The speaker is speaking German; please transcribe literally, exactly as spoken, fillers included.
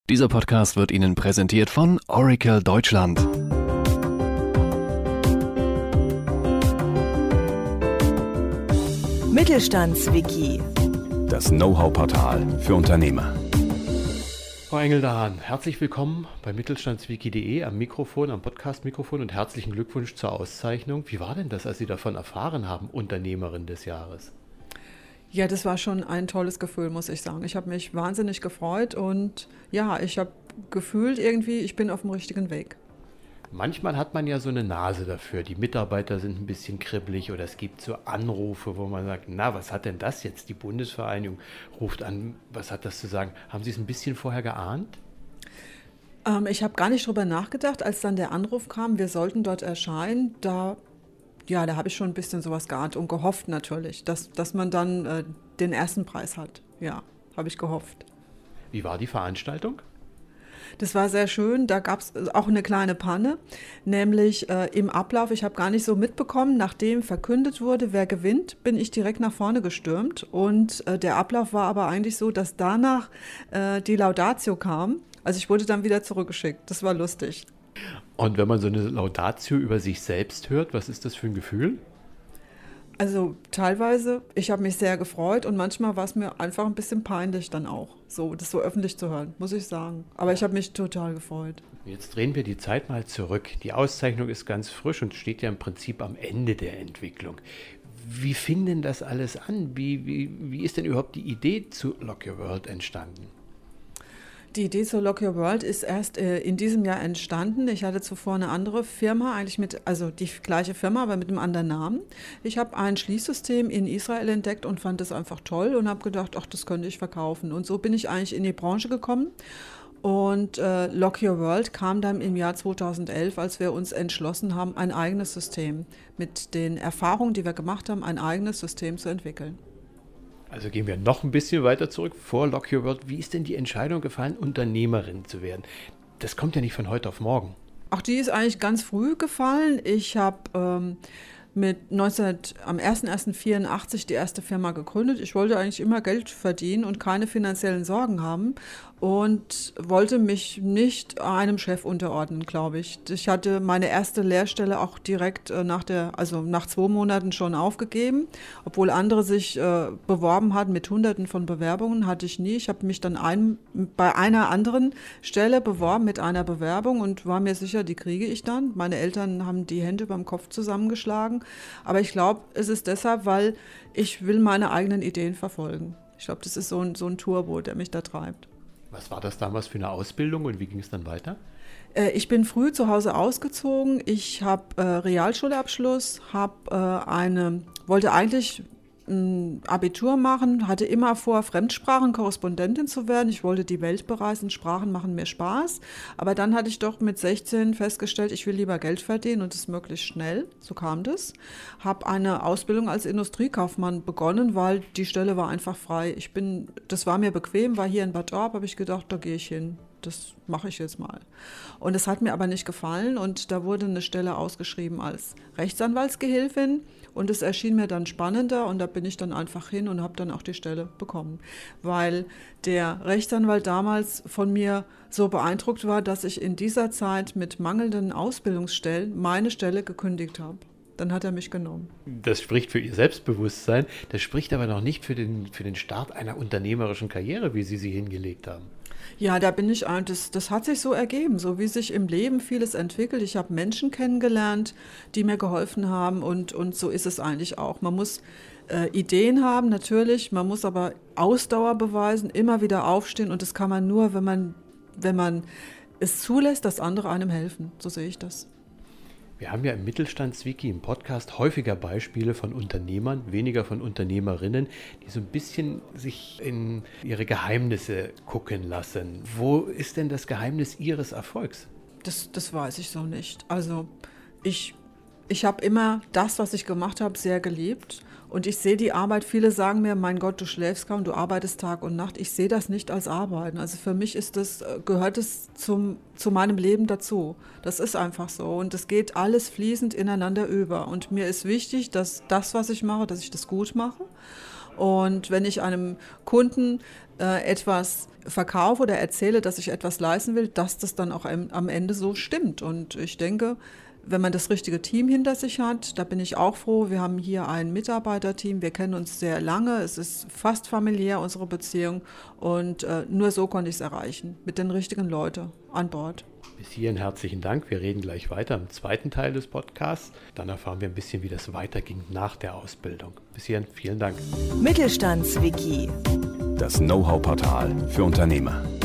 Dieser Podcast wird Ihnen präsentiert von Oracle Deutschland. Mittelstandswiki. Das Know-how-Portal für Unternehmer. Frau Engel-Dahn, herzlich willkommen bei mittelstandswiki punkt de am Mikrofon, am Podcast-Mikrofon und herzlichen Glückwunsch zur Auszeichnung. Wie war denn das, als Sie davon erfahren haben, Unternehmerin des Jahres? Ja, das war schon ein tolles Gefühl, muss ich sagen. Ich habe mich wahnsinnig gefreut und ja, ich habe gefühlt irgendwie, ich bin auf dem richtigen Weg. Manchmal hat man ja so eine Nase dafür. Die Mitarbeiter sind ein bisschen kribbelig oder es gibt so Anrufe, wo man sagt, na, was hat denn das jetzt? Die Bundesvereinigung ruft an, was hat das zu sagen? Haben Sie es ein bisschen vorher geahnt? Ähm, ich habe gar nicht drüber nachgedacht, als dann der Anruf kam, wir sollten dort erscheinen, da Ja, da habe ich schon ein bisschen sowas geahnt und gehofft natürlich, dass, dass man dann äh, den ersten Preis hat. Ja, habe ich gehofft. Wie war die Veranstaltung? Das war sehr schön, da gab es auch eine kleine Panne, nämlich äh, im Ablauf, ich habe gar nicht so mitbekommen, nachdem verkündet wurde, wer gewinnt, bin ich direkt nach vorne gestürmt und äh, der Ablauf war aber eigentlich so, dass danach äh, die Laudatio kam, also ich wurde dann wieder zurückgeschickt, das war lustig. Und wenn man so eine Laudatio über sich selbst hört, was ist das für ein Gefühl? Also teilweise, ich habe mich sehr gefreut und manchmal war es mir einfach ein bisschen peinlich dann auch, so das so öffentlich zu hören, muss ich sagen. Aber ich habe mich total gefreut. Jetzt drehen wir die Zeit mal zurück. Die Auszeichnung ist ganz frisch und steht ja im Prinzip am Ende der Entwicklung. Wie fing denn das alles an? Wie, wie, wie ist denn überhaupt die Idee zu Lock Your World entstanden? Die Idee zu Lock Your World ist erst äh, in diesem Jahr entstanden. Ich hatte zuvor eine andere Firma, eigentlich mit, also die gleiche Firma, aber mit einem anderen Namen. Ich habe ein Schließsystem in Israel entdeckt und fand das einfach toll und habe gedacht, ach, das könnte ich verkaufen. Und so bin ich eigentlich in die Branche gekommen. Und äh, Lock Your World kam dann im Jahr zweitausendelf, als wir uns entschlossen haben, ein eigenes System mit den Erfahrungen, die wir gemacht haben, ein eigenes System zu entwickeln. Also gehen wir noch ein bisschen weiter zurück vor Lock Your World. Wie ist denn die Entscheidung gefallen, Unternehmerin zu werden? Das kommt ja nicht von heute auf morgen. Ach, die ist eigentlich ganz früh gefallen. Ich habe ähm, mit neunzehn, am erster erster vierundachtzig die erste Firma gegründet. Ich wollte eigentlich immer Geld verdienen und keine finanziellen Sorgen haben und wollte mich nicht einem Chef unterordnen, glaube ich. Ich hatte meine erste Lehrstelle auch direkt nach der, also nach zwei Monaten schon aufgegeben, obwohl andere sich äh, beworben hatten mit Hunderten von Bewerbungen, hatte ich nie. Ich habe mich dann ein, bei einer anderen Stelle beworben mit einer Bewerbung und war mir sicher, die kriege ich dann. Meine Eltern haben die Hände beim Kopf zusammengeschlagen. Aber ich glaube, es ist deshalb, weil ich will meine eigenen Ideen verfolgen. Ich glaube, das ist so ein, so ein Turbo, der mich da treibt. Was war das damals für eine Ausbildung und wie ging es dann weiter? Äh, ich bin früh zu Hause ausgezogen. Ich habe äh, Realschulabschluss, hab, äh, eine, wollte eigentlich ein Abitur machen, hatte immer vor, Fremdsprachenkorrespondentin zu werden. Ich wollte die Welt bereisen, Sprachen machen mir Spaß. Aber dann hatte ich doch mit sechzehn festgestellt, ich will lieber Geld verdienen und das möglichst schnell. So kam das. Habe eine Ausbildung als Industriekaufmann begonnen, weil die Stelle war einfach frei. Ich bin, das war mir bequem, war hier in Bad Orb, habe ich gedacht, da gehe ich hin. Das mache ich jetzt mal. Und es hat mir aber nicht gefallen und da wurde eine Stelle ausgeschrieben als Rechtsanwaltsgehilfin und es erschien mir dann spannender und da bin ich dann einfach hin und habe dann auch die Stelle bekommen, weil der Rechtsanwalt damals von mir so beeindruckt war, dass ich in dieser Zeit mit mangelnden Ausbildungsstellen meine Stelle gekündigt habe. Dann hat er mich genommen. Das spricht für Ihr Selbstbewusstsein, das spricht aber noch nicht für den, für den Start einer unternehmerischen Karriere, wie Sie sie hingelegt haben. Ja, da bin ich, das, das hat sich so ergeben, so wie sich im Leben vieles entwickelt. Ich habe Menschen kennengelernt, die mir geholfen haben und, und so ist es eigentlich auch. Man muss äh, Ideen haben, natürlich, man muss aber Ausdauer beweisen, immer wieder aufstehen und das kann man nur, wenn man, wenn man es zulässt, dass andere einem helfen. So sehe ich das. Wir haben ja im Mittelstandswiki im Podcast häufiger Beispiele von Unternehmern, weniger von Unternehmerinnen, die so ein bisschen sich in ihre Geheimnisse gucken lassen. Wo ist denn das Geheimnis Ihres Erfolgs? Das, das weiß ich so nicht. Also ich, ich habe immer das, was ich gemacht habe, sehr geliebt. Und ich sehe die Arbeit, viele sagen mir, mein Gott, du schläfst kaum, du arbeitest Tag und Nacht. Ich sehe das nicht als Arbeiten. Also für mich ist das, gehört es zum, zu meinem Leben dazu. Das ist einfach so. Und es geht alles fließend ineinander über. Und mir ist wichtig, dass das, was ich mache, dass ich das gut mache. Und wenn ich einem Kunden äh, etwas verkaufe oder erzähle, dass ich etwas leisten will, dass das dann auch am, am Ende so stimmt. Und ich denke, wenn man das richtige Team hinter sich hat, da bin ich auch froh. Wir haben hier ein Mitarbeiterteam, wir kennen uns sehr lange, es ist fast familiär, unsere Beziehung. Und äh, nur so konnte ich es erreichen, mit den richtigen Leuten an Bord. Bis hierhin herzlichen Dank. Wir reden gleich weiter im zweiten Teil des Podcasts. Dann erfahren wir ein bisschen, wie das weiterging nach der Ausbildung. Bis hierhin vielen Dank. Mittelstandswiki. Das Know-how-Portal für Unternehmer.